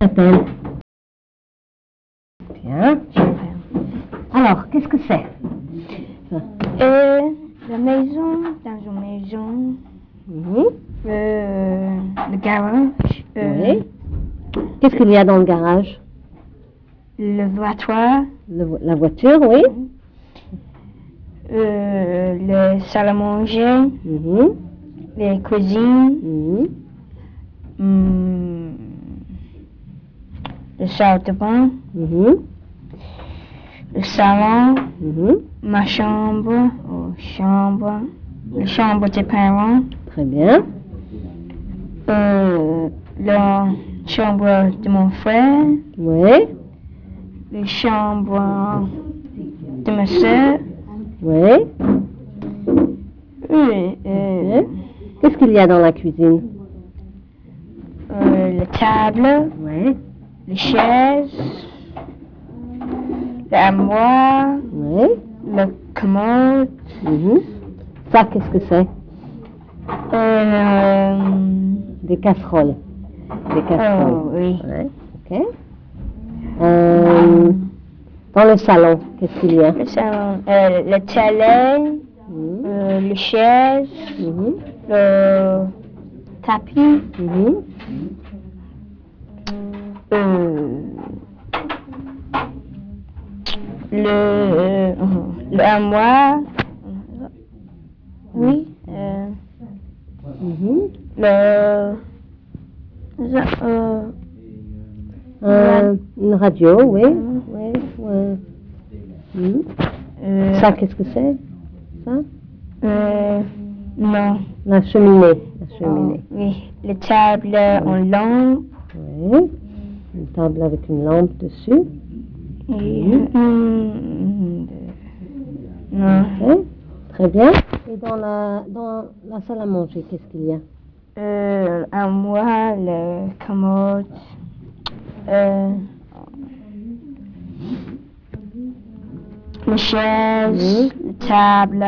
s'appelle? Bien. Alors, qu'est-ce que c'est? La maison, dans une maison, le garage, Oui. Qu'est-ce qu'il y a dans le garage? le voiture, La voiture, oui. le salle à manger, les cuisines, le salle de bain, le salon, ma chambre, la chambre des parents, Très bien. la chambre de mon frère, Oui. la chambre de ma soeur, Oui. Qu'est-ce qu'il y a dans la cuisine? la table, Oui. les chaises, l'armoire, Oui. la commode, Ça, qu'est-ce que c'est? Des casseroles. Des casseroles. Oh, oui. Ouais. Ok. Dans le salon, qu'est-ce qu'il y a? Le salon, le télé, les chaises, le tapis, l'armoire, oui, une radio, oui. Ça, qu'est-ce que c'est? Ça? non. La cheminée. La cheminée. Oui, les tables en lampe. Oui. Une table avec une lampe dessus. Non. Okay. Très bien. Et dans la salle à manger, qu'est-ce qu'il y a? Armoire, le commode, les chaises, la table,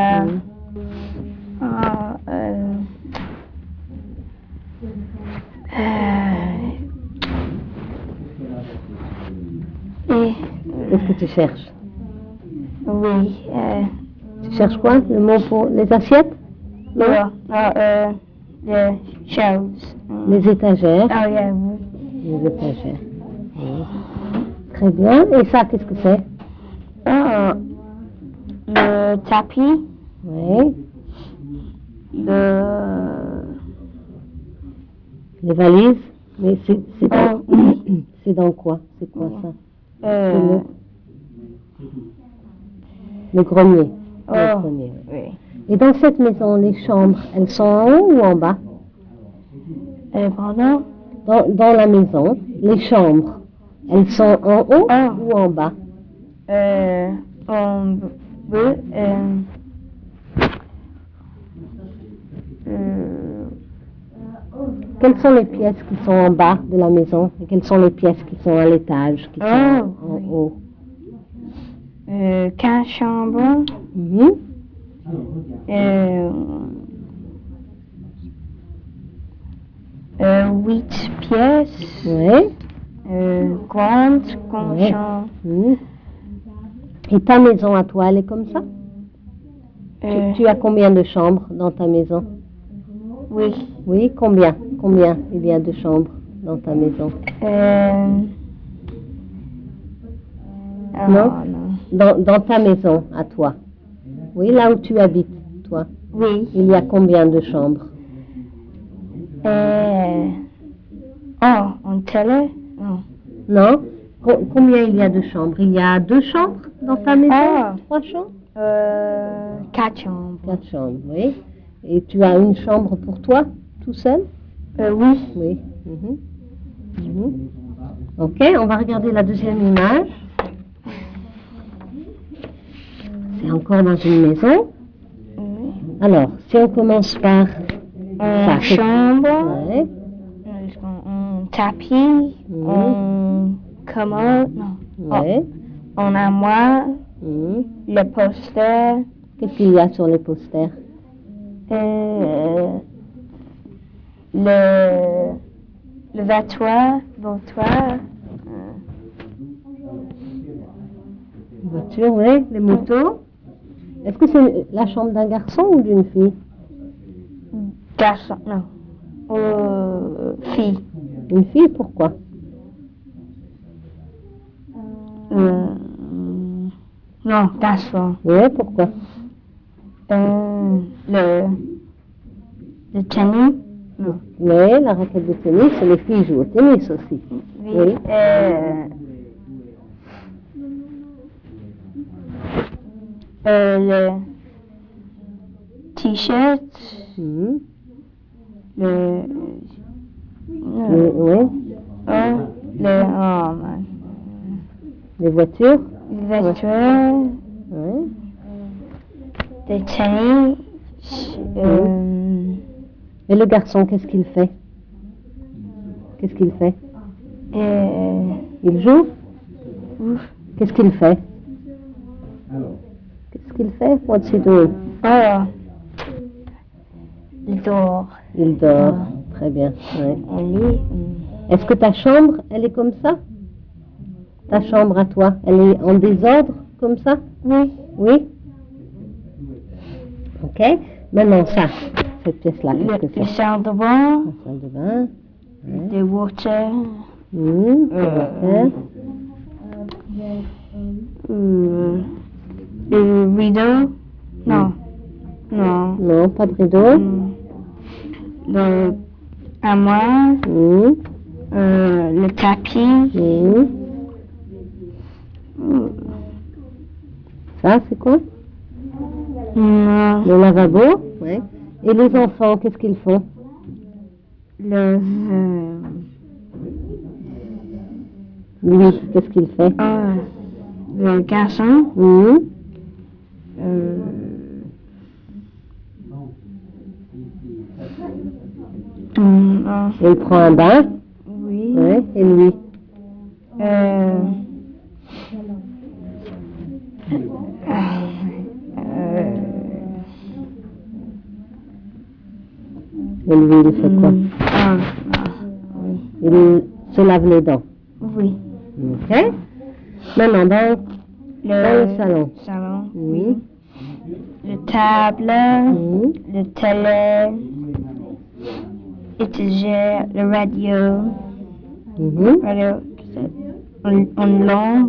Qu'est-ce que tu cherches? oui, Tu cherches quoi? Le mot pour les assiettes? non, les choses. Les étagères. Oh, yeah, oui. Les étagères. Très bien. Et ça, qu'est-ce que c'est? Le tapis, Oui. Les valises. Mais c'est dans quoi? C'est quoi ça? Le grenier. Le grenier. Oui. Et dans cette maison, les chambres, elles sont en haut ou en bas? Pardon? Dans la maison, les chambres, elles sont en haut ou en bas? En bleu, Quelles sont les pièces qui sont en bas de la maison et quelles sont les pièces qui sont à l'étage, qui sont en haut? 15 chambres, 8 pièces, grande chambre. Et ta maison à toi, elle est comme ça? Tu as combien de chambres dans ta maison? Oui. Oui, combien? Combien il y a de chambres dans ta maison? Non? Dans ta maison à toi? Oui, là où tu habites, toi? Oui. Il y a combien de chambres? En télé? Non? Combien il y a de chambres? Il y a 2 chambres dans ta maison? 3 chambres? 4 chambres. 4 chambres, oui. Et tu as une chambre pour toi, tout seul? Oui. Oui. Ok, on va regarder la deuxième image. C'est encore dans une maison. Alors, si on commence par ça, chambre, un tapis, un commode, un armoire, le poster. Qu'est-ce qu'il y a sur les posters? Le vêtement, Voiture. Voiture, oui. Les motos. Est-ce que c'est la chambre d'un garçon ou d'une fille? Garçon, non. Fille. Une fille, pourquoi? Non, garçon. Oui, pourquoi? Le tennis. Non. Oui, la raquette de tennis, les filles jouent au tennis aussi. Oui. Le t-shirt. Mhm. Le. Oui. Les voitures. Les voitures. Oui. Le tennis. Et le garçon, qu'est-ce qu'il fait? Qu'est-ce qu'il fait? Il joue? Qu'est-ce qu'il fait? Qu'est-ce qu'il fait? What's he doing? Il dort. Il dort. Très bien. Ouais. On lit. Est-ce que ta chambre, elle est comme ça? Ta chambre à toi, elle est en désordre comme ça? Oui. Oui? Ok. Maintenant ça, cette pièce-là, qu'est-ce que Le c'est? salle de bain. La salle de bain. Le water. Water. Le rideau. Non. Non. Non, pas de rideau. Le armoire. Le tapis. Ça, c'est quoi? Non. Le lavabo. Ouais. Et les enfants, qu'est-ce qu'ils font? Lui, qu'est-ce qu'il fait? Le garçon. Il prend un bain. Oui. Ouais. Et lui? Et lui, il fait quoi? Il se lave les dents. Oui. Ok. Maintenant, dans le salon. Oui. Le table. Le télé. Étagère. Le radio. Radio. Une lampe.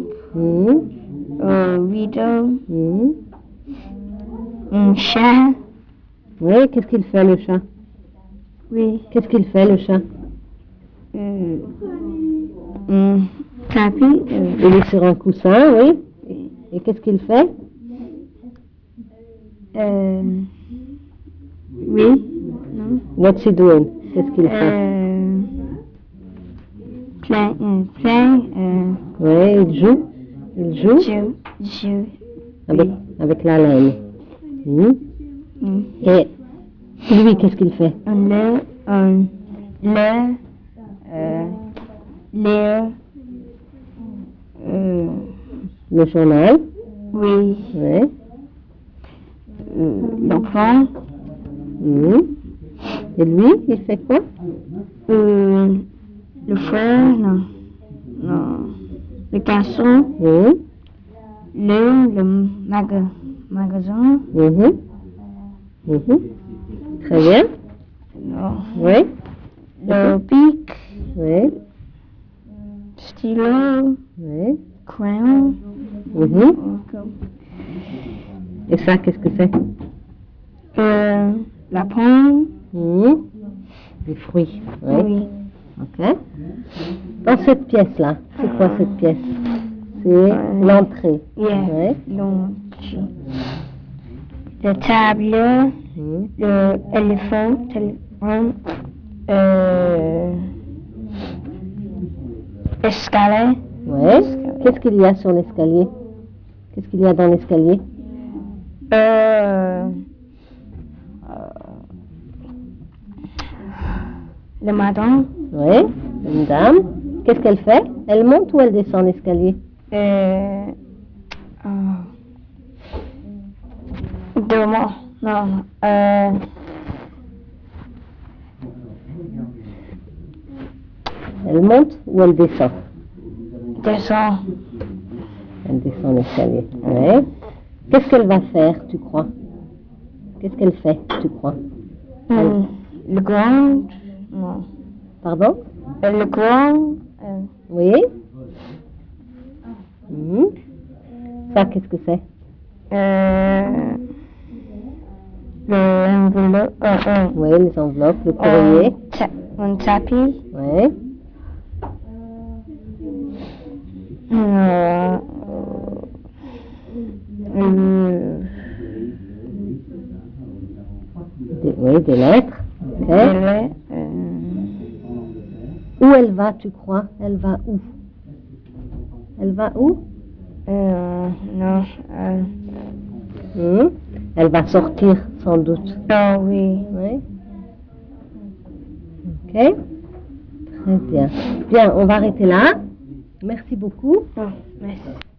Rideau. Un chat. Oui, qu'est-ce qu'il fait le chat? Oui. Qu'est-ce qu'il fait le chat? Tapis. Il est sur un coussin, oui. Et qu'est-ce qu'il fait? Oui. Non. What's he doing? Qu'est-ce qu'il fait? Oui, il joue. Il joue. Avec la laine. Et lui, qu'est-ce qu'il fait? Lire. Le journal. Oui. Oui. L'enfant. Et lui, il fait quoi? Le frère, non. Le garçon. Le magasin. Très bien. Non. Oui. Le bic. Oui. Stylo. Oui. Crayon. Et ça, qu'est-ce que c'est? La pomme. Les fruits. Oui. Ok. Dans cette pièce-là, c'est quoi cette pièce? C'est l'entrée. Yeah. L'entrée. Le table. Le téléphone. Escalier. Oui. Qu'est-ce qu'il y a sur l'escalier? Qu'est-ce qu'il y a dans l'escalier? Le madame. Oui, une dame. Qu'est-ce qu'elle fait? Elle monte ou elle descend l'escalier? Non. Elle monte ou elle descend? Descend. Elle descend l'escalier. Ouais. Qu'est-ce qu'elle va faire, tu crois? Qu'est-ce qu'elle fait, tu crois? Le grand. Non. Pardon? Le grand. Oui. Ça, qu'est-ce que c'est? L'enveloppe. Oui, les enveloppes, le courrier. Un tapis. Oui. Oui, des lettres. Ok. Où elle va, tu crois? Elle va où? Elle va où? Non. Elle va sortir, sans doute. Ah oui. Oui. Ok. Très bien. Bien, on va arrêter là. Merci beaucoup. Merci.